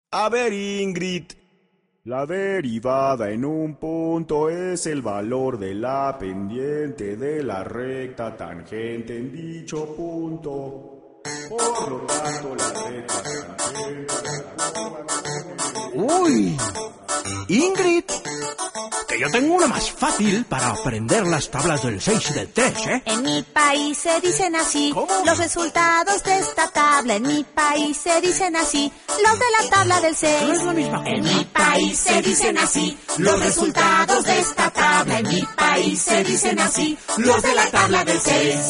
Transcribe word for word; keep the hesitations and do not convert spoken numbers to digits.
A ver, Ingrid. La derivada en un punto es el valor de la pendiente de la recta tangente en dicho punto. Por lo tanto, la recta tangente... ¡Uy! Ingrid, que yo tengo una más fácil para aprender las tablas del seis y del tres, ¿eh? En mi país se dicen así. ¿Cómo? Los resultados de esta tabla. En mi país se dicen así. Los de la tabla del seis. No es la misma cosa. En mi país se dicen así. Los resultados de esta tabla. En mi país se dicen así. Los de la tabla del seis.